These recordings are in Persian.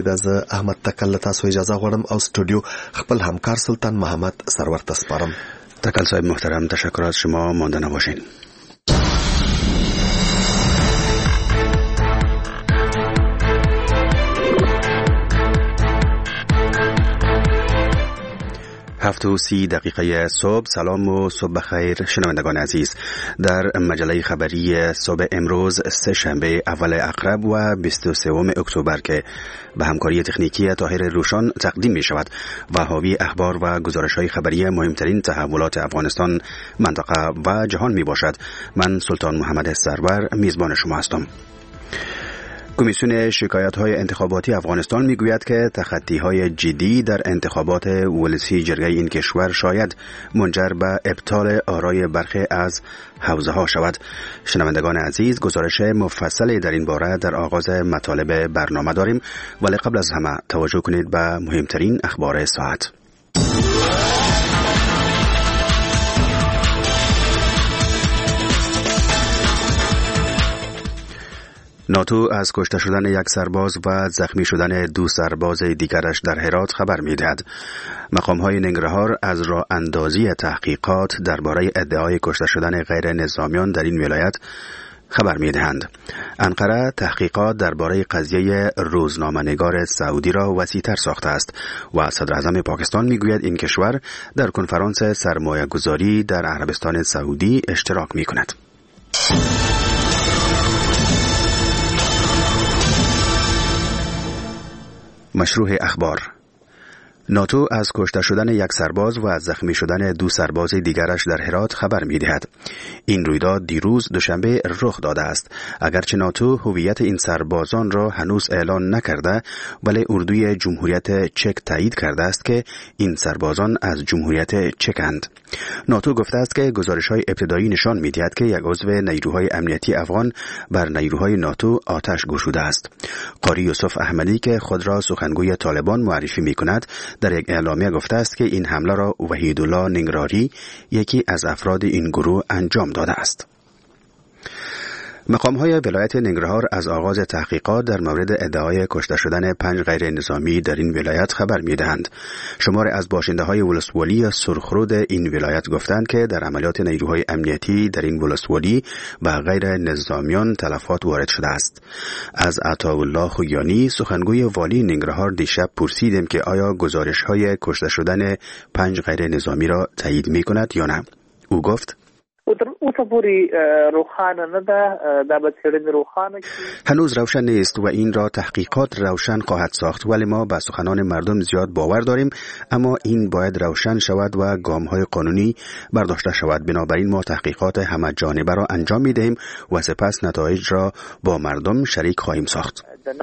بیا زه احمد تکل تاسو اجازه غواړم او سټوډیو خپل همکار سلطان محمد سرور ته سپارم. تکل صاحب محترم، تشکر از شما، مانده نباشین. هفت و 30 دقیقه صبح. سلام و صبح بخیر شنوندگان عزیز. در مجله خبری صبح امروز سه شنبه اول اقرب و 23 اکتبر که به همکاری تکنیکی طاهر روشان تقدیم می شود و حاوی اخبار و گزارش های خبری مهمترین تحولات افغانستان، منطقه و جهان می باشد. من سلطان محمد سرور میزبان شما هستم. کمیسیون شکایت‌های انتخاباتی افغانستان میگوید که تخطی‌های جدی در انتخابات ولسی جرگه این کشور شاید منجر به ابطال آرای برخی از حوزه‌ها شود. شنوندگان عزیز، گزارش مفصلی در این باره در آغاز مطالب برنامه داریم، ولی قبل از همه توجه کنید به مهمترین اخبار ساعت. ناتو از کشته شدن یک سرباز و زخمی شدن دو سرباز دیگرش در هرات خبر می‌دهد. مقام‌های ننگرهار از راه اندازی تحقیقات درباره ادعای کشته شدن غیر نظامیان در این ولایت خبر می‌دهند. انقره تحقیقات درباره قضیه روزنامه‌نگار سعودی را وسیع‌تر ساخته است و صدر اعظم پاکستان می‌گوید این کشور در کنفرانس سرمایه‌گذاری در عربستان سعودی اشتراک می‌کند. مشروع اخبار. ناتو از کشته شدن یک سرباز و از زخمی شدن دو سرباز دیگرش در هرات خبر می‌دهد. این رویداد دیروز دوشنبه رخ داده است. اگرچه ناتو هویت این سربازان را هنوز اعلان نکرده، ولی اردوی جمهوریت چک تایید کرده است که این سربازان از جمهوریت چکند. ناتو گفته است که گزارش‌های ابتدایی نشان می‌دهد که یک عضو نیروهای امنیتی افغان بر نیروهای ناتو آتش گشوده است. قاری یوسف احمدی که خود را سخنگوی طالبان معرفی می‌کند، در یک اعلامیه گفته است که این حمله را وحیدالله ننگراری، یکی از افراد این گروه، انجام داده است. مقام‌های ولایت ننگرهار از آغاز تحقیقات در مورد ادعای کشته شدن 5 غیر نظامی در این ولایت خبر می‌دهند. شمار از باشنده‌های ولسوالی سرخرود این ولایت گفتند که در عملیات نیروهای امنیتی در این ولسوالی به غیر نظامیان تلفات وارد شده است. از عطاالله خوگیانی، سخنگوی والی ننگرهار، دیشب پرسیدیم که آیا گزارش‌های کشته شدن 5 غیر نظامی را تایید می‌کند یا نه. او گفت: هنوز روشن نیست و این را تحقیقات روشن خواهد ساخت، ولی ما به سخنان مردم زیاد باور داریم، اما این باید روشن شود و گام‌های قانونی برداشته شود. بنابراین ما تحقیقات همه جانبه را انجام می‌دهیم و سپس نتایج را با مردم شریک خواهیم ساخت.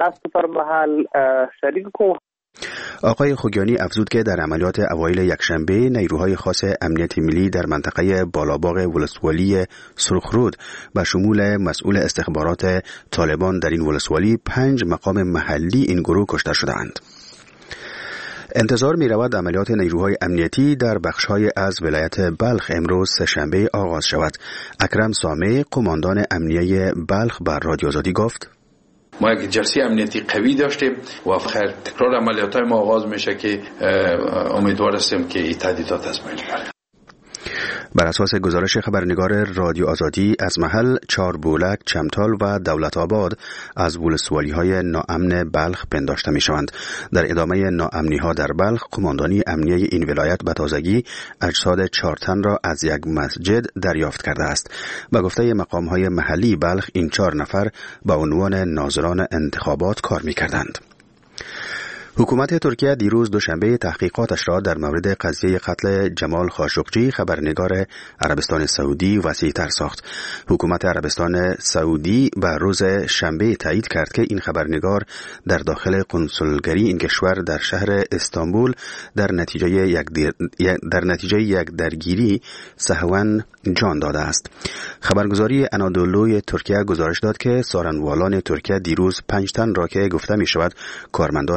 آقای خوگیانی افزود که در عملیات اوایل یکشنبه نیروهای خاص امنیت ملی در منطقه بالاباغ ولسوالی سرخرود به شمول مسئول استخبارات طالبان در این ولسوالی 5 مقام محلی این گروه کشته شدند. انتظار می رود عملیات نیروهای امنیتی در بخش‌های از ولایت بلخ امروز سه‌شنبه آغاز شود. اکرم سامع، قماندان امنیه بلخ، بر رادیو آزادی گفت: ما یک جلسه امنیتی قوی داشتیم و خیر تکرار عملیات‌های ما آغاز میشه که امیدوار هستیم که این تهدیدات از بین بره. بر اساس گزارش خبرنگار رادیو آزادی، از محل 4 بولک، چمتال و دولت آباد از ولسوالی‌های ناامن بلخ پنداشته می‌شوند. در ادامه ناامنی‌ها در بلخ، قماندانی امنیه این ولایت به تازگی اجساد 4 تن را از یک مسجد دریافت کرده است. به گفته مقام‌های محلی بلخ، این 4 نفر به عنوان ناظران انتخابات کار می‌کردند. حکومت ترکیه دیروز دوشنبه تحقیقاتش را در مورد قضیه قتل جمال خاشقجی، خبرنگار عربستان سعودی، وسیع‌تر ساخت. حکومت عربستان سعودی به روز شنبه تایید کرد که این خبرنگار در داخل قنصلگری این کشور در شهر استانبول در نتیجه یک درگیری سهواً جان داده است. خبرگزاری انادولوی ترکیه گزارش داد که سارنوالان ترکیه دیروز 5 تن را که گفته می شود کارمندان قنصلگری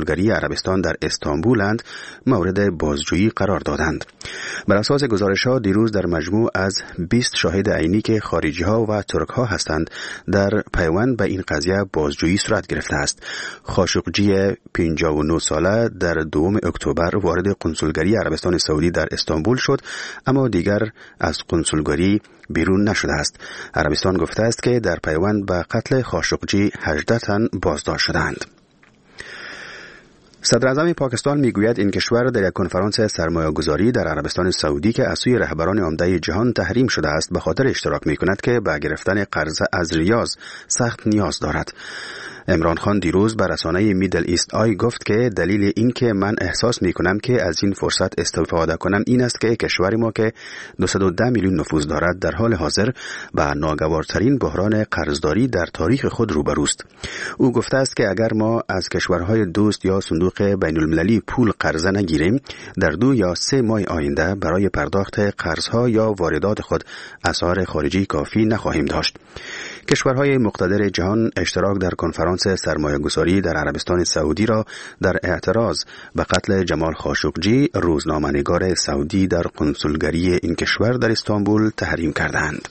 کنسولگری عربستان در استانبولند مورد بازجویی قرار دادند. بر اساس گزارش‌ها دیروز در مجموع از 20 شاهد عینی که خارجی‌ها و ترک‌ها هستند در پیوند به این قضیه بازجویی صورت گرفته است. خاشقجی 59 ساله در 2 اکتبر وارد کنسولگری عربستان سعودی در استانبول شد، اما دیگر از کنسولگری بیرون نشده است. عربستان گفته است که در پیوند به قتل خاشقجی 18 تن بازداشت شدند. صدر اعظم پاکستان میگوید این کشور در یک کنفرانس سرمایه‌گذاری در عربستان سعودی که از سوی رهبران عمده جهان تحریم شده است به خاطر اشتراک می‌کند که به گرفتن قرض از ریاض سخت نیاز دارد. عمران خان دیروز به رسانه میدل ایست آی گفت که دلیل این که من احساس می‌کنم که از این فرصت استفاده کنم این است که کشور ما که 210 میلیون نفوذ دارد در حال حاضر با ناگوارترین بحران قرضداری در تاریخ خود روبروست. او گفته است که اگر ما از کشورهای دوست یا صندوق بین‌المللی پول قرضه نگیریم در 2 یا 3 ماه آینده برای پرداخت قرضها یا واردات خود اسعار خارجی کافی نخواهیم داشت. کشورهای مقتدر جهان اشتراک در کنفرانس سرمایه‌گذاری در عربستان سعودی را در اعتراض به قتل جمال خاشقجی روزنامه‌نگار سعودی در کنسولگری این کشور در استانبول تحریم کردند.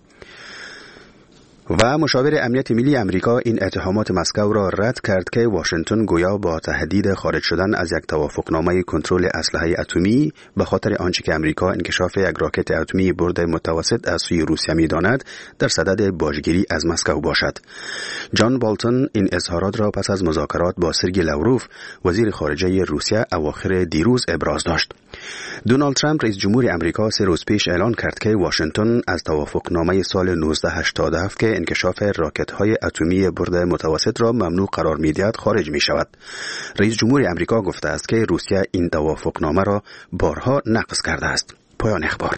و مشاور امنیت ملی امریکا این اتهامات مسکو را رد کرد که واشنگتن گویا با تهدید خارج شدن از یک توافقنامه کنترل اسلحه اتمی به خاطر آنچه که امریکا انکشاف یک راکت اتمی برد متوسط از سوی روسیه می‌داند در صدد باجگیری از مسکو باشد. جان بالتون این اظهارات را پس از مذاکرات با سرگئی لاوروف وزیر خارجه روسیه اواخر دیروز ابراز داشت. دونالد ترامپ رئیس جمهور امریکا 3 روز پیش اعلان کرد که واشنگتن از توافقنامه سال 1987 که انکشاف راکت‌های اتمی برد متوسط را ممنوع قرار می‌دهد خارج می‌شود. رئیس جمهور امریکا گفته است که روسیه این توافقنامه را بارها نقض کرده است. پایان اخبار.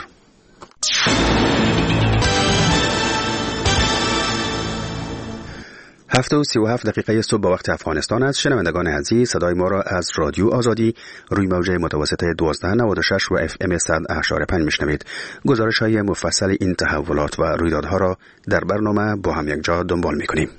7:37 صبح به وقت افغانستان است. شنوندگان عزیز، صدای ما را از رادیو آزادی روی موج متوسط 1296 و FM 100.5 میشنوید. گزارش‌های مفصل این تحولات و رویدادها را در برنامه با هم یک جا دنبال می‌کنیم.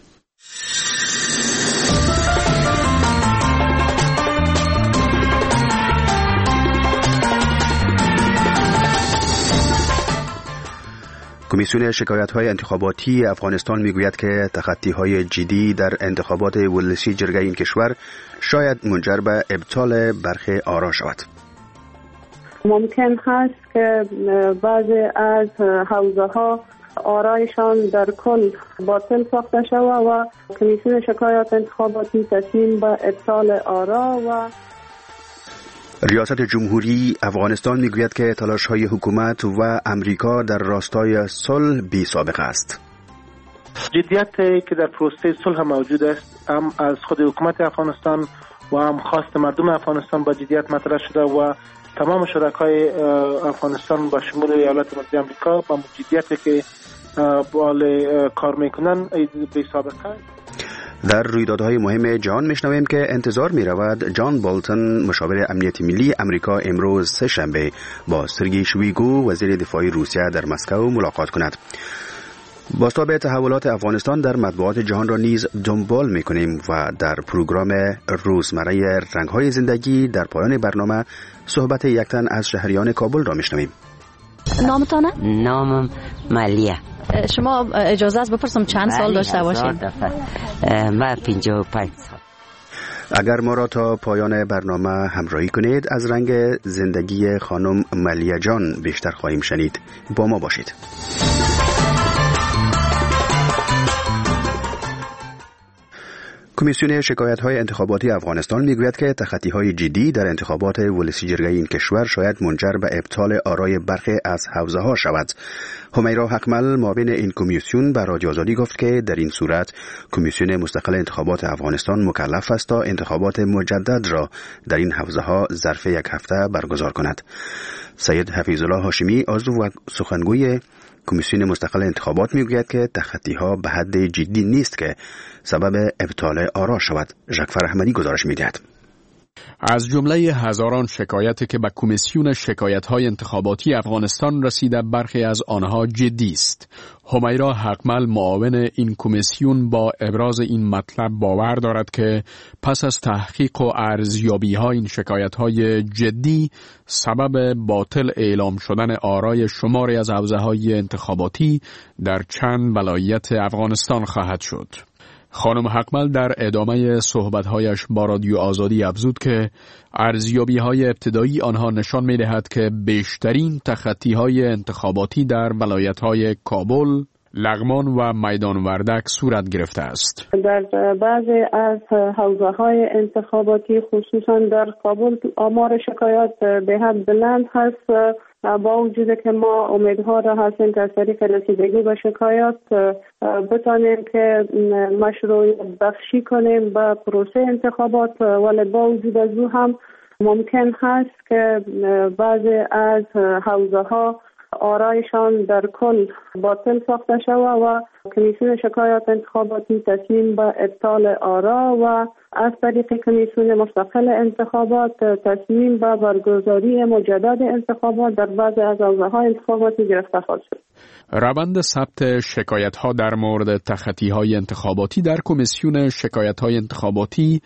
کمیسیون شکایت‌های انتخاباتی افغانستان میگوید که تخطی‌های جدی در انتخابات ولسی جرگه این کشور شاید منجر به ابطال برخی آرا شود. ممکن هست که بعضی از حوزه‌ها آرایشان در کل باطل ساخته شود و کمیسیون شکایات انتخاباتی تصمیم به ابطال آرا و ریاست جمهوری افغانستان میگوید که تلاش‌های حکومت و امریکا در راستای صلح بی سابقه است. جدیتی که در پروسه صلح موجود است هم از خود حکومت افغانستان و هم خواست مردم افغانستان با جدیت مطرح شده و تمام شرکای افغانستان با شمول ایالات متحده آمریکا با جدیتی که بالا کار میکنن بی سابقه است. در رویدادهای مهم جهان میشنویم که انتظار میرود جان بالتون مشاور امنیت ملی امریکا امروز سه‌شنبه با سرگئی شویگو وزیر دفاع روسیه در مسکو ملاقات کند. بازتاب تحولات افغانستان در مطبوعات جهان را نیز دنبال میکنیم و در پروگرام روزمره رنگ‌های زندگی در پایان برنامه صحبت یک تن از شهریان کابل را میشنویم. نامتانه؟ نامم ملیه. شما اجازه است بپرسم چند سال داشته باشید؟ من 55 سال. اگر ما را تا پایان برنامه همراهی کنید از رنگ زندگی خانم ملیه جان بیشتر خواهیم شنید. با ما باشید. کمیسیون شکایت‌های انتخاباتی افغانستان میگوید که تخطی‌های جدی در انتخابات ولسی جرگه این کشور شاید منجر به ابطال آرای برخی از حوزه‌ها شود. همیرا حقمل معاون این کمیسیون به رادیو آزادی گفت که در این صورت کمیسیون مستقل انتخابات افغانستان مکلف است تا انتخابات مجدد را در این حوزه‌ها ظرف یک هفته برگزار کند. سید حفیظالله هاشمی عضو و سخنگوی کمیسیون مستقل انتخابات میگوید که تخطی‌ها به حد جدی نیست که سبب ابطال آرا شود. ژاکفر احمدی گزارش می‌دهد. از جمله هزاران شکایتی که به کمیسیون شکایت‌های انتخاباتی افغانستان رسیده، برخی از آنها جدی است. همیرا حقمل، معاون این کمیسیون، با ابراز این مطلب باور دارد که پس از تحقیق و ارزیابی‌های این شکایت‌های جدی، سبب باطل اعلام شدن آرای شماری از حوزه‌های انتخاباتی در چند ولایت افغانستان خواهد شد. خانم حقمل در ادامه صحبت‌هایش با رادیو آزادی افزود که ارزیابی‌های ابتدایی آنها نشان می‌دهد که بیشترین تخطی‌های انتخاباتی در ولایت‌های کابل، لغمان و میدان وردک صورت گرفته است. در بعضی از حوزه‌های انتخاباتی خصوصا در کابل آمار شکایات به حد بلند هست. با وجود که ما امیدوار هستیم که از طریق رسیدگی به شکایات بتانیم که مشروعیت بخشی کنیم به پروسه انتخابات، ولی با وجود از او هم ممکن هست که بعضی از حوزه‌ها آرایشان در کل باطل ساخته شود و کمیسیون شکایات انتخاباتی تصمیم به ابطال آرا و از طریق کمیسیون مستقل انتخابات تصمیم به برگزاری مجدد انتخابات در بعضی از حوزه‌های انتخاباتی گرفته خواهد شد. روند ثبت شکایت‌ها در مورد تخطی‌های انتخاباتی در کمیسیون شکایت‌های انتخاباتی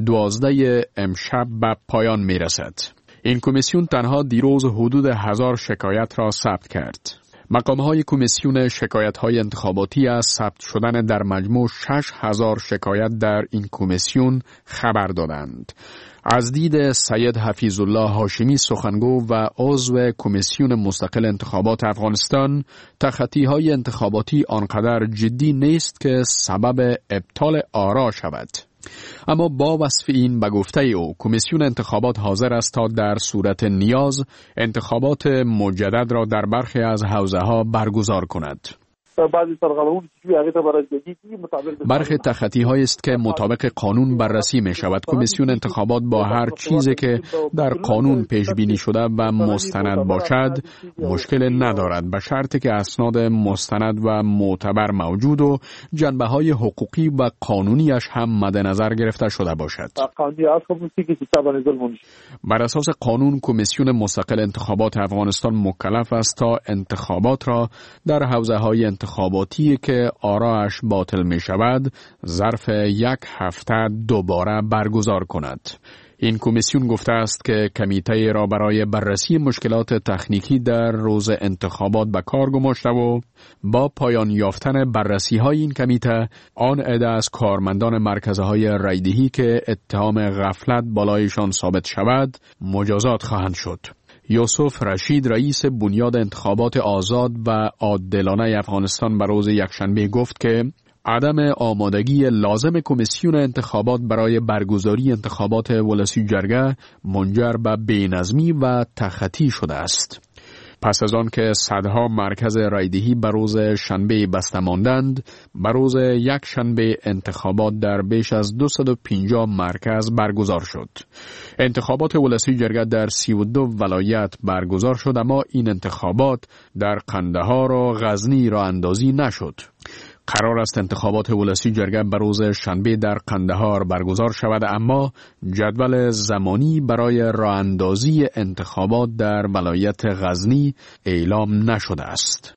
12 امشب به پایان می‌رسد. این کمیسیون تنها دیروز حدود 1000 شکایت را ثبت کرد. مقام‌های کمیسیون شکایت‌های انتخاباتی از ثبت شدن در مجموع 6000 شکایت در این کمیسیون خبر دادند. از دید سید حفیظالله هاشمی، سخنگو و عضو کمیسیون مستقل انتخابات افغانستان، تخطی‌های انتخاباتی آنقدر جدی نیست که سبب ابطال آرا شود. اما با وصف این به گفته او، کمیسیون انتخابات حاضر است تا در صورت نیاز انتخابات مجدد را در برخی از حوزه‌ها برگزار کند. برخی تخطی‌هایی است که مطابق قانون بررسی می شود. کمیسیون انتخابات با هر چیزی که در قانون پیش بینی شده و مستند باشد مشکل ندارد، به شرطی که اسناد مستند و معتبر موجود و جنبه‌های حقوقی و قانونیش هم مد نظر گرفته شده باشد. بر اساس قانون، کمیسیون مستقل انتخابات افغانستان مکلف است تا انتخابات را در حوزه‌های انتخاباتی که آراش باطل می شود ظرف 1 هفته دوباره برگزار کند. این کمیسیون گفته است که کمیته را برای بررسی مشکلات تکنیکی در روز انتخابات به کار گماشته و با پایان یافتن بررسی های این کمیته، آن عده از کارمندان مرکزهای رایدهی که اتهام غفلت بالایشان ثابت شود مجازات خواهند شد. یوسف رشید، رئیس بنیاد انتخابات آزاد و عادلانه افغانستان، به روز یکشنبه گفت که عدم آمادگی لازم کمیسیون انتخابات برای برگزاری انتخابات ولسی جرگه منجر به بی‌نظمی و تخطی شده است. پس از آن که صدها مرکز رایدهی به روز شنبه بسته ماندند، به روز یک شنبه انتخابات در بیش از 250 مرکز برگزار شد. انتخابات ولسی جرگه در 32 ولایت برگزار شد، اما این انتخابات در قندهار و غزنی راه اندازی نشد. قرار است انتخابات ولسی جرگه به روز شنبه در قندهار برگزار شود، اما جدول زمانی برای راه اندازی انتخابات در ولایت غزنی اعلام نشده است.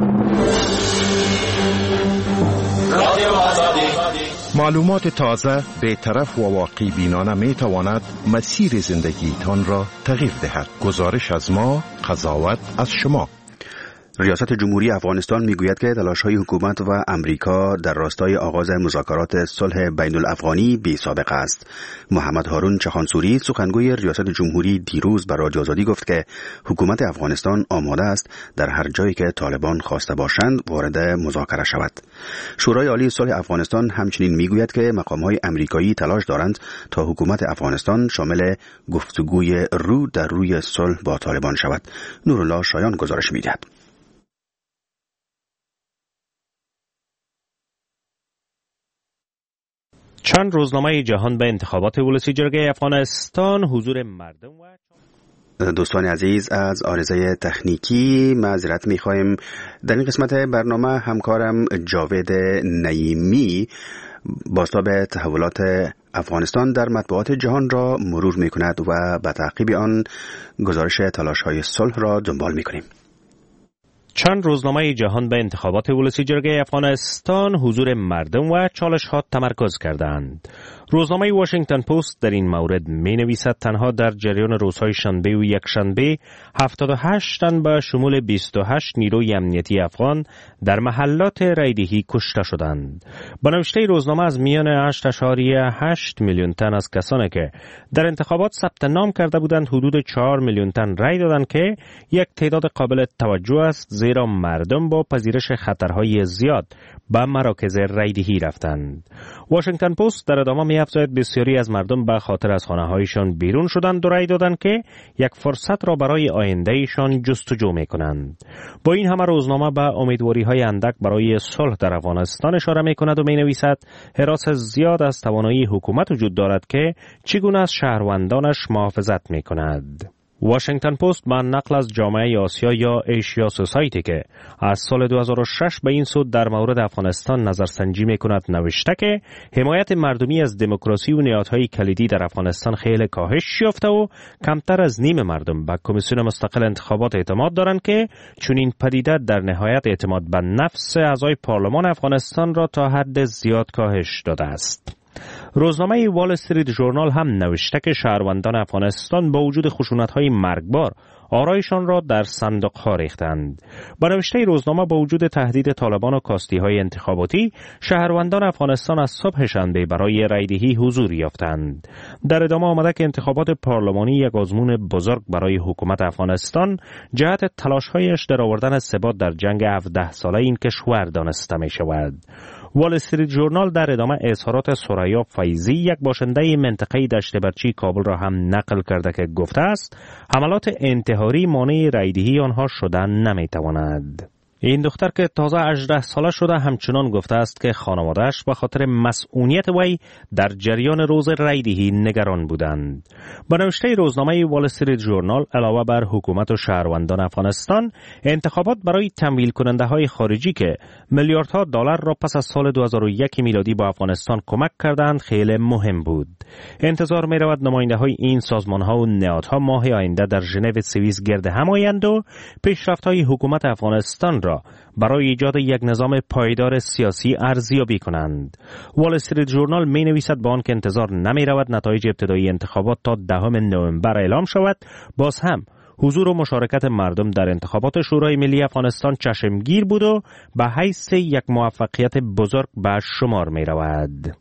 معلومات تازه، بی‌طرف و واقع بینانه می تواند مسیر زندگیتان را تغییر دهد. گزارش از ما، قضاوت از شما. ریاست جمهوری افغانستان میگوید که تلاش‌های حکومت و امریکا در راستای آغاز مذاکرات صلح بین الافغانی بی سابقه است. محمد هارون چخانسوری، سخنگوی ریاست جمهوری، دیروز به رادیو آزادی گفت که حکومت افغانستان آماده است در هر جایی که طالبان خواسته باشند وارد مذاکره شود. شورای عالی صلح افغانستان همچنین میگوید که مقام‌های امریکایی تلاش دارند تا حکومت افغانستان شامل گفتگوی رو در روی صلح با طالبان شود. نورالله شایان گزارش می‌دهد. چند روزنامه جهان به انتخابات ولسی جرگه افغانستان حضور مردم و دوستان عزیز، از عارضه تکنیکی معذرت می‌خوایم. در این قسمت برنامه همکارم جاوید نعیمی بازتاب تحولات افغانستان در مطبوعات جهان را مرور می کند و به تعقیب آن گزارش تلاش‌های صلح را دنبال می کنیم. چند روزنامه جهان به انتخابات ولسی جرگه افغانستان حضور مردم و چالش‌ها تمرکز کردند. روزنامه واشنگتن پست در این مورد می نویسد تنها در جریان روزهای شنبه و یکشنبه 78 تن به شمول 28 نیروی امنیتی افغان در محلات رایدهی کشته شدند. با نوشته روزنامه از میان 8.8 میلیون تن از کسانی که در انتخابات ثبت نام کرده بودند حدود 4 میلیون تن رای دادند که یک تعداد قابل توجه است، زیرا مردم با پذیرش خطرهای زیاد به مراکز رایدهی رفتند. واشنگتن پست در ادامه می‌افزاید بسیاری از مردم به خاطر از خانه‌هایشان بیرون شدند و رای دادند که یک فرصت را برای آینده‌شان جستجو می‌کنند. با این همه روزنامه به امیدواری‌های اندک برای صلح در افغانستان اشاره می‌کند و می‌نویسد حراس زیاد از توانایی حکومت وجود دارد که چگونه از شهروندانش محافظت می‌کند. واشنگتن پست با نقل از جامعه آسیا یا ایشیا سوسایتی که از سال 2006 به این سود در مورد افغانستان نظرسنجی می‌کند نوشته که حمایت مردمی از دموکراسی و نهادهای کلیدی در افغانستان خیلی کاهش یافته و کمتر از نیم مردم به کمیسیون مستقل انتخابات اعتماد دارند که چون این پدیده در نهایت اعتماد به نفس اعضای پارلمان افغانستان را تا حد زیاد کاهش داده است. روزنامه وال استریت ژورنال هم نوشته که شهروندان افغانستان با وجود خشونت‌های مرگبار آرایشان را در صندوق‌ها ریختند. با نوشته روزنامه با وجود تهدید طالبان و کاستی‌های انتخاباتی، شهروندان افغانستان از صبح شنبه برای رایدهی حضور یافتند. در ادامه آمده که انتخابات پارلمانی یک آزمون بزرگ برای حکومت افغانستان جهت تلاش‌هایش در آوردن ثبات در جنگ 17 ساله این کشور دانسته می‌شود. وال استریت ژورنال در ادامه اظهارات ثریا فیضی، یک باشنده منطقه دشت برچی کابل را هم نقل کرده که گفته است حملات انتحاری مانع رایدهی آنها شدن نمیتواند. این دختر که تازه 18 ساله شده همچنان گفته است که خانواده‌اش به خاطر مسئولیت وی در جریان روز رایدهی نگران بودند. با نوشته روزنامه وال استریت ژورنال علاوه بر حکومت و شهروندان افغانستان، انتخابات برای تمویل کننده های خارجی که میلیاردها دلار را پس از سال 2001 میلادی با افغانستان کمک کردند خیلی مهم بود. انتظار می رود نماینده های این سازمان ها و نهادها ماه آینده در ژنو سوئیس گرد هم آیند و پیشرفت های حکومت افغانستان را برای ایجاد یک نظام پایدار سیاسی ارزیابی کنند. وال استریت ژورنال می نویسد با آنکه انتظار نمی رود نتایج ابتدایی انتخابات تا 10 نوامبر اعلام شود، باز هم حضور و مشارکت مردم در انتخابات شورای ملی افغانستان چشمگیر بود و به حیث یک موفقیت بزرگ به شمار می رود.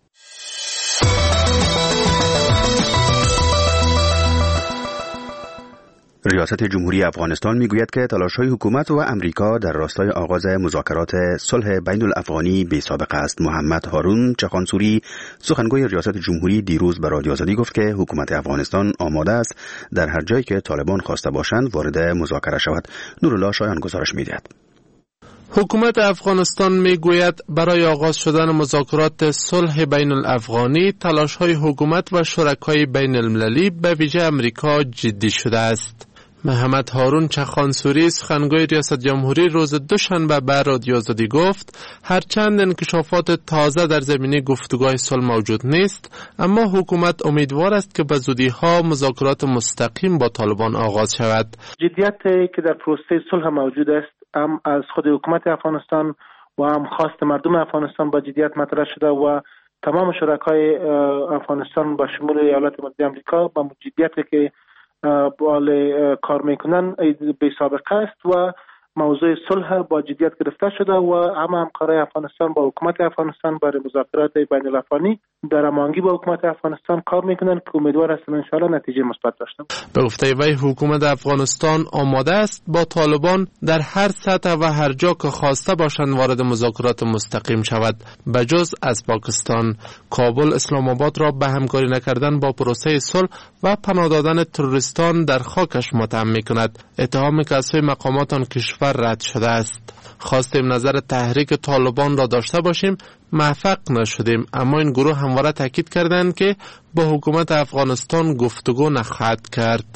ریاست جمهوری افغانستان میگوید که تلاش‌های حکومت و امریکا در راستای آغاز مذاکرات صلح بین الافغانی بی‌سابقه است. محمد هارون چخانسوری سخنگوی ریاست جمهوری دیروز به رادیو آزادی گفت که حکومت افغانستان آماده است در هر جایی که طالبان خواسته باشند وارد مذاکره شود. نورالله شایان گزارش می‌دهد. حکومت افغانستان میگوید برای آغاز شدن مذاکرات صلح بین الافغانی تلاش‌های حکومت و شرکای بین المللی به ویژه امریکا جدی شده است. محمد هارون چخانسوری سخنگوی ریاست جمهوری روز دوشنبه به رادیو آزادی گفت هرچند انکشافات تازه در زمینه گفتگوهای صلح موجود نیست، اما حکومت امیدوار است که به زودی‌ها مذاکرات مستقیم با طالبان آغاز شود. جدیتی که در پروسه صلح موجود است هم از خود حکومت افغانستان و هم خواست مردم افغانستان با جدیت مطرح شده و تمام شرکای افغانستان با شمول ایالات متحده آمریکا با جدیتی که بالا کار میکنن بی سابقه است و موضوع صلح با جدیت گرفته شده و همکاری افغانستان با حکومت افغانستان برای مذاکرات بین الافغانی در هماهنگی با حکومت افغانستان کار میکنن که امیدوار هستم ان شاءالله نتیجه مثبت داشته باشه. به گفته وی حکومت افغانستان آماده است با طالبان در هر سطح و هر جا که خواسته باشند وارد مذاکرات مستقیم شود. بجز از پاکستان، کابل اسلام آباد را به همکاری نکردن با پروسه صلح و پناه دادن تروریستان در خاکش متهم میکند. اتهامی که از سوی مقامات آن کشور رد شده است. خواستیم نظر تحریک طالبان را داشته باشیم، موفق نشدیم، اما این گروه همواره تاکید کردند که با حکومت افغانستان گفتگو نخواهد کرد.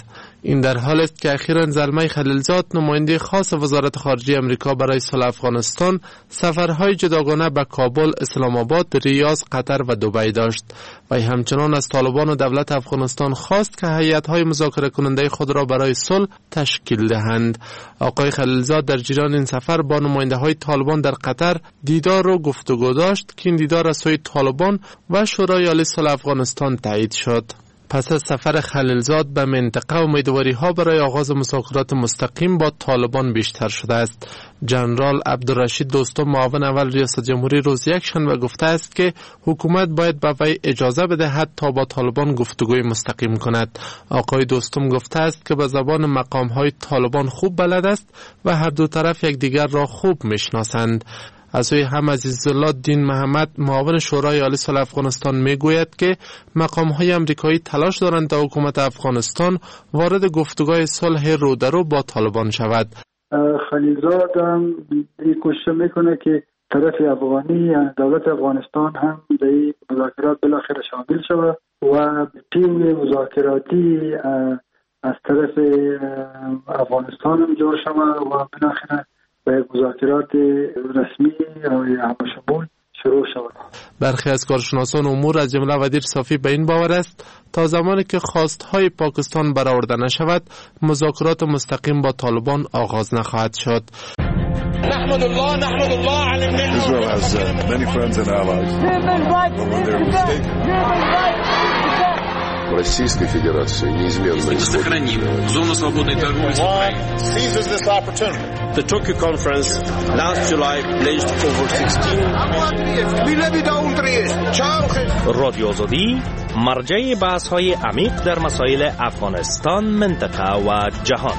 این در حال است که اخیراً زلمه خلیلزاد نماینده خاص وزارت خارجه امریکا برای صلح افغانستان سفرهای جداگانه به کابل، اسلام آباد، ریاض، قطر و دبی داشت و همچنان از طالبان و دولت افغانستان خواست که هیئت‌های مذاکره کننده خود را برای صلح تشکیل دهند. آقای خلیلزاد در جریان این سفر با نماینده‌های طالبان در قطر دیدار و گفتگو داشت که این دیدار از سوی طالبان و شورای عالی صلح افغانستان تایید شد. پس از سفر خلیلزاد به منطقه امیدواری‌ها برای آغاز مذاکرات مستقیم با طالبان بیشتر شده است. جنرال عبدالرشید دوستم معاون اول ریاست جمهوری روز یکشنبه گفته است که حکومت باید به وی اجازه بدهد تا با طالبان گفتگوی مستقیم کند. آقای دوستم گفته است که به زبان مقام‌های طالبان خوب بلد است و هر دو طرف یکدیگر را خوب میشناسند. از سوی هم عزیزالله دین محمد معاون شورای عالی صلح افغانستان میگوید که مقام‌های آمریکایی تلاش دارند تا حکومت افغانستان وارد گفتگوهای صلح رودرو با طالبان شود. خلیلزاد هم این کوشش میکنه که طرف افغانی دولت افغانستان هم در این مذاکرات بالاخره شامل شود و تیم مذاکراتی از طرف افغانستان هم جور شود و بالاخره به مذاکرات رسمی و همشمول شروع شود. برخی از کارشناسان امور از جمله وزیر صافی به این باور است تا زمانی که خواستهای پاکستان برآورده نشود مذاکرات مستقیم با طالبان آغاز نخواهد شد. نحمد الله على النعمة. Israel has many friends and allies. When they're mistaken. Российской Федерации неизменно сохраним зону свободной торговли с Украиной. Seizes this opportunity. The Tokyo conference last July pledged over 16 رادیو آزادی مرجع بحث‌های عمیق در مسائل افغانستان، منطقه و جهان.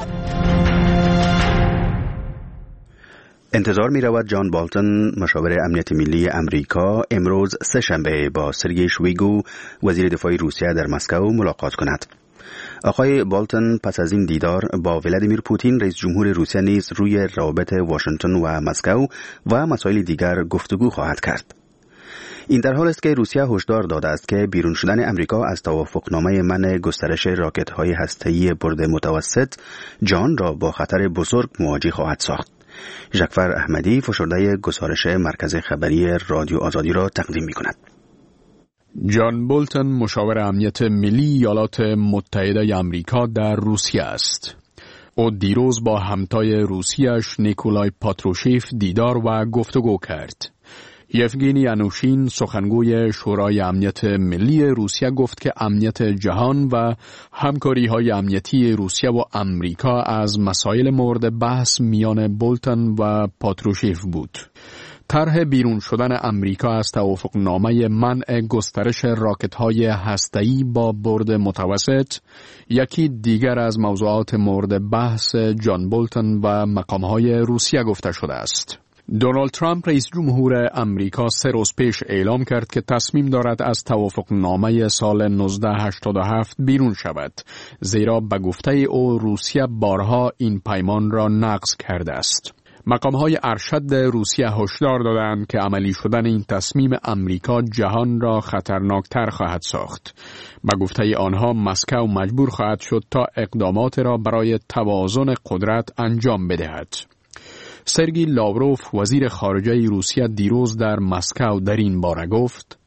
انتظار می رود جان بالتون مشاور امنیت ملی امریکا امروز سه‌شنبه با سرگئی شویگو وزیر دفاع روسیه در مسکو ملاقات کند. آقای بالتون پس از این دیدار با ولادیمیر پوتین رئیس جمهور روسیه نیز روی روابط واشنگتن و مسکو و مسائل دیگر گفتگو خواهد کرد. این در حال است که روسیه هشدار داده است که بیرون شدن امریکا از توافقنامه منع گسترش راکت‌های هسته‌ای برد متوسط جهان را با خطر بزرگ مواجه خواهد ساخت. ژکفر احمدی فشرده گزارش مرکز خبری رادیو آزادی را تقدیم می‌کند. جان بولتون مشاور امنیت ملی ایالات متحده آمریکا در روسیه است. او دیروز با همتای روسیش نیکولای پاتروشیف دیدار و گفتگو کرد. یفگینی انوشین سخنگوی شورای امنیت ملی روسیه گفت که امنیت جهان و همکاری‌های امنیتی روسیه و آمریکا از مسائل مورد بحث میان بولتون و پاتروشیف بود. طرح بیرون شدن امریکا از توافقنامه منع گسترش راکت‌های هسته‌ای با برد متوسط یکی دیگر از موضوعات مورد بحث جان بولتون و مقام‌های روسیه گفته شده است. دونالد ترامپ رئیس جمهور امریکا 3 روز پیش اعلام کرد که تصمیم دارد از توافقنامه سال 1987 بیرون شود، زیرا به گفته او روسیه بارها این پیمان را نقض کرده است. مقام‌های ارشد روسیه هشدار دادند که عملی شدن این تصمیم امریکا جهان را خطرناکتر خواهد ساخت. به گفته آنها مسکو مجبور خواهد شد تا اقدامات را برای توازن قدرت انجام بدهد. سرگئی لاوروف وزیر خارجه روسیه دیروز در مسکو در این باره گفت: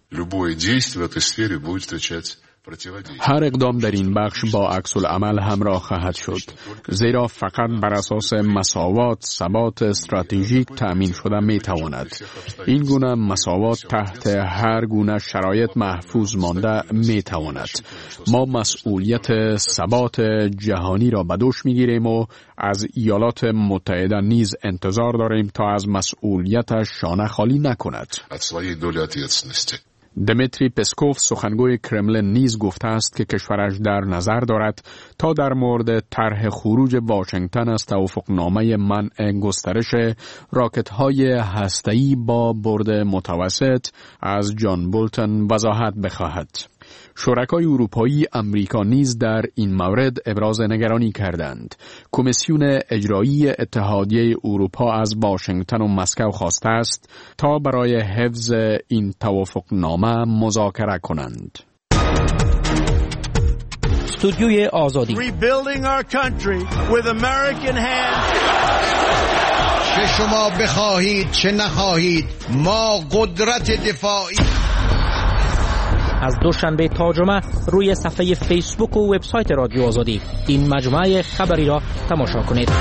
هر اقدام در این بخش با عکس العمل همراه خواهد شد، زیرا فقط بر اساس مساوات ثبات استراتژیک تأمین شده می تواند. این گونه مساوات تحت هر گونه شرایط محفوظ مانده می تواند. ما مسئولیت ثبات جهانی را به دوش می گیریم و از ایالات متحده نیز انتظار داریم تا از مسئولیتش شانه خالی نکند. دمیتری پسکوف سخنگوی کرملین نیز گفته است که کشورش در نظر دارد تا در مورد طرح خروج واشنگتن از توافقنامه منع گسترش راکت‌های هسته‌ای با برد متوسط از جان بولتون وضاحت بخواهد. شرکای اروپایی امریکا نیز در این مورد ابراز نگرانی کردند. کمیسیون اجرایی اتحادیه اروپا از واشنگتن و مسکو خواسته است تا برای حفظ این توافقنامه مذاکره کنند. استودیوی آزادی. Rebuilding our country with American hands. چه شما بخواهید چه نخواهید ما قدرت دفاعی. از دوشنبه تا جمعه روی صفحه فیسبوک و وبسایت رادیو آزادی این مجموعه خبری را تماشا کنید.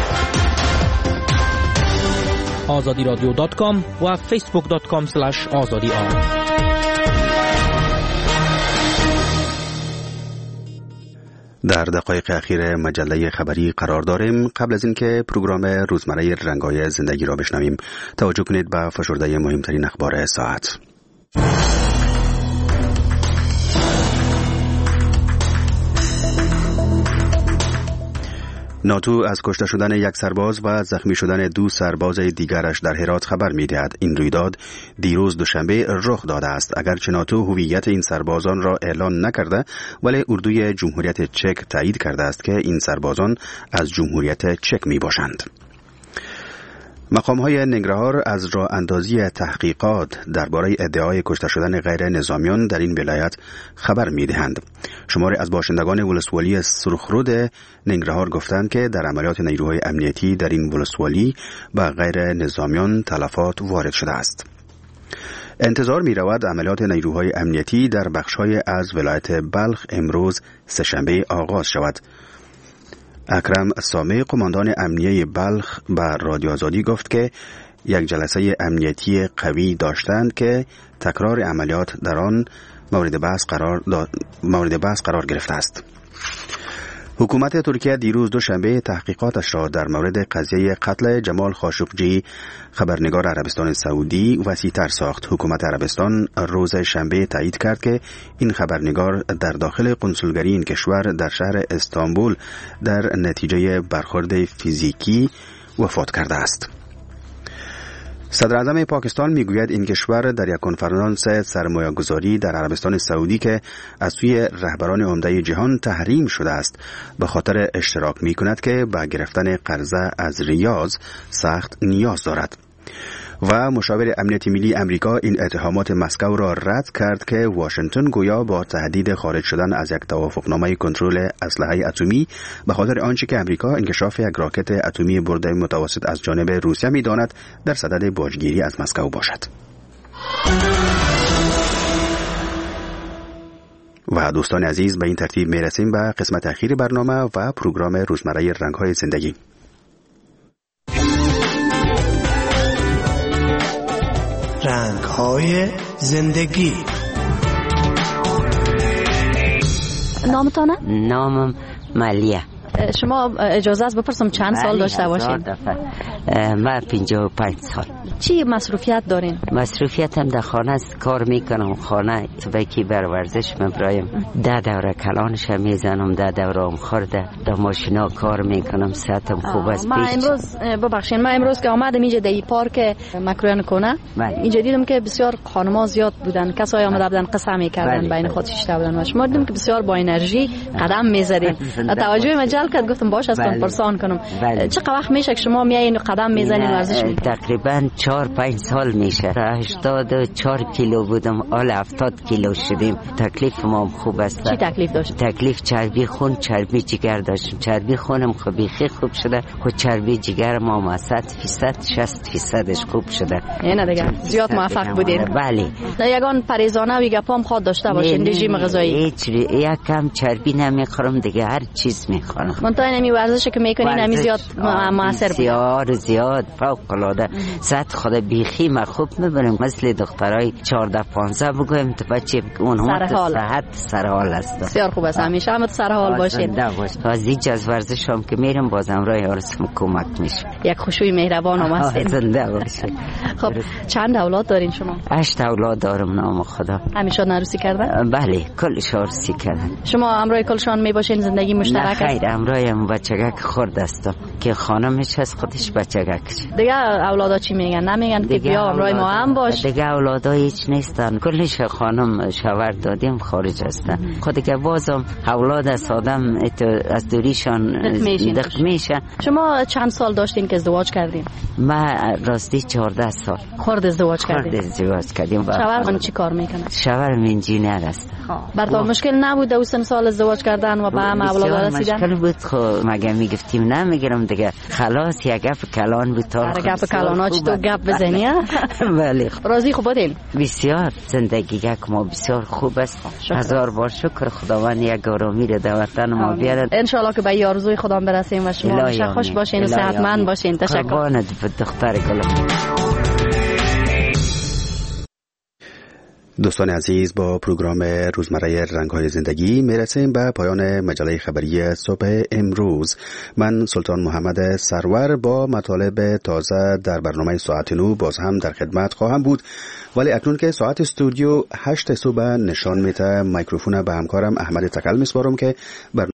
azadiradio.com و facebook.com/azadi. در دقایق اخیر مجله خبری قرار داریم. قبل از اینکه پروگرام روزمره رنگ‌های زندگی را بشنویم، توجه کنید به فشرده مهمترین اخبار ساعت. ناتو از کشته شدن یک سرباز و زخمی شدن دو سرباز دیگرش در هرات خبر می‌دهد. این رویداد دیروز دوشنبه رخ داده است. اگرچه ناتو هویت این سربازان را اعلان نکرده، ولی اردوی جمهوریت چک تایید کرده است که این سربازان از جمهوریت چک میباشند. مقام‌های ننگرهار از راه اندازی تحقیقات درباره ادعای کشته شدن غیر نظامیان در این ولایت خبر می‌دهند. شماری از باشندگان ولسوالی سرخرود ننگرهار گفتند که در عملیات نیروهای امنیتی در این ولسوالی به غیر نظامیان تلفات وارد شده است. انتظار می‌رود عملیات نیروهای امنیتی در بخش‌های از ولایت بلخ امروز سه‌شنبه آغاز شود. اکرم سامع قماندان امنیه بلخ به رادیو آزادی گفت که یک جلسه امنیتی قوی داشتند که تکرار عملیات در آن مورد بحث قرار گرفته است. حکومت ترکیه دیروز دوشنبه تحقیقاتش را در مورد قضیه قتل جمال خاشقجی خبرنگار عربستان سعودی وسیع‌تر ساخت. حکومت عربستان روز شنبه تایید کرد که این خبرنگار در داخل قنصلگری این کشور در شهر استانبول در نتیجه برخورد فیزیکی وفات کرده است. صدر اعظم پاکستان میگوید این کشور در یک کنفرانس سرمایه‌گذاری در عربستان سعودی که از سوی رهبران عمده جهان تحریم شده است به خاطر اشتراک میکند که به گرفتن قرضه از ریاض سخت نیاز دارد. و مشاور امنیت ملی امریکا این اتهامات مسکو را رد کرد که واشنگتن گویا با تهدید خارج شدن از یک توافقنامه کنترل اسلحه اتمی به خاطر آنچه که امریکا انکشاف یک راکت اتمی برده متوسط از جانب روسیه می‌داند در صدد باجگیری از مسکو باشد. و دوستان عزیز، به این ترتیب میرسیم به قسمت اخیر برنامه و پروگرام روزمره رنگ‌های زندگی. رنگ‌های زندگی. نامتانه؟ نامم ملیه. شما اجازه است بپرسم چند سال داشته باشین؟ من 55 سال. چی مصروفیت دارین؟ مصروفیتم در خانه است، کار میکنم. خانه صبحی بر ورزش میبرایم، 10 دوره کلانش میزنم، 10 دوره خورده در ماشینا کار میکنم. ساعتم خوب است. من امروز ببخشید، من امروز که آمدم اینجا در پارک مکرویان کنه اینجا دیدم که بسیار خانم‌ها زیاد بودن، کسایی آمده بودن قصه میکردن بین خودش بودن و شما دیدم که بسیار با انرژی قدم میزدین. توجه مجال کرد، گفتم باشه اصلا پرسان کنم. چقدر وقت میشه که شما میایین قدم میزنین ورزش میکنین؟ تقریبا 4-5 سال میشه. 84 کیلو بودم، حالا 70 کیلو شدیم. تکلیف ما خوب است. چی تکلیف داشت؟ تکلیف چربی خون، چربی جگر داشتم. چربی خونم خیلی خوب شده، خود چربی جگر ما 100%، 60%ش خوب شده. نه دیگه زیاد موفق بودین. بله. یگان پریزانه و گپام خود داشته باشین، رژیم غذایی. هیچ یکم چربی نمیخورم دیگه، هر چیز میخورم. منتها نمی ورزشی که میکنین نمی زیاد موثر بسیار زیاد فوق العاده. صد خدا بیخی ما خوب میبریم، مثل دخترای 14-15 بگویم تو بچه اونها صحت سرحال است. بسیار خوب است، همیشه هم سرحال باشین. از اینجا از ورزش هم که میرم بازم راه آرسم کمک میشه. یک خوشوی مهربان هم هستین. زنده باشین. خب چند اولاد دارین شما؟ 8 اولاد دارم نام خدا. همیشه عروسی کردن؟ بله کلش عروسی کردن. شما همراه کلشان میباشین، زندگی مشترک است؟ نه خیر، همراهیم بچگک خورد است که خانمش از خودش بچگکش. دیگه اولادا چی میگن؟ نمیگن که بیا همراه ما هم باش؟ دیگه اولادا هیچ نیستن، کلش خانم شوهر دادیم خارج هستن. خود دیگه بازم اولاد از آدم از دوریشان دق میشه. شما چند سال داشتین که ازدواج کردین؟ ما راستی 14 سال خورد ازدواج کردیم. شوهر چی کار میکنه؟ شوهرم انجینیر است. براتون مشکل نبود دو سه سال ازدواج کردن و با هم اولاد رسیدن؟ مشکل بود. خب مگه میگفتیم نمیگیرم دیگه، خلاص یک گپ کلان بود. تا گپ کلانا چی تو گپ بزنی؟ بله. راضی خوب بودین؟ بسیار. زندگی یک ما بسیار خوب است. هزار بار شکر خداوند یک آرامی رو در وطن ما بیارد. ان شاء الله که به آرزوی خدا برسیم و شما همیشه خوش باشین و صحتمند باشین. تشکر. قربانت دختر گلم. دوستان عزیز، با پروگرام روزمره رنگ‌های زندگی میرسیم به پایان مجله خبری صبح امروز. من سلطان محمد سرور با مطالب تازه در برنامه ساعت 9 باز هم در خدمت خواهم بود، ولی اکنون که ساعت استودیو 8 صبح نشان میده، میکروفون به همکارم احمد تکل میسپارم که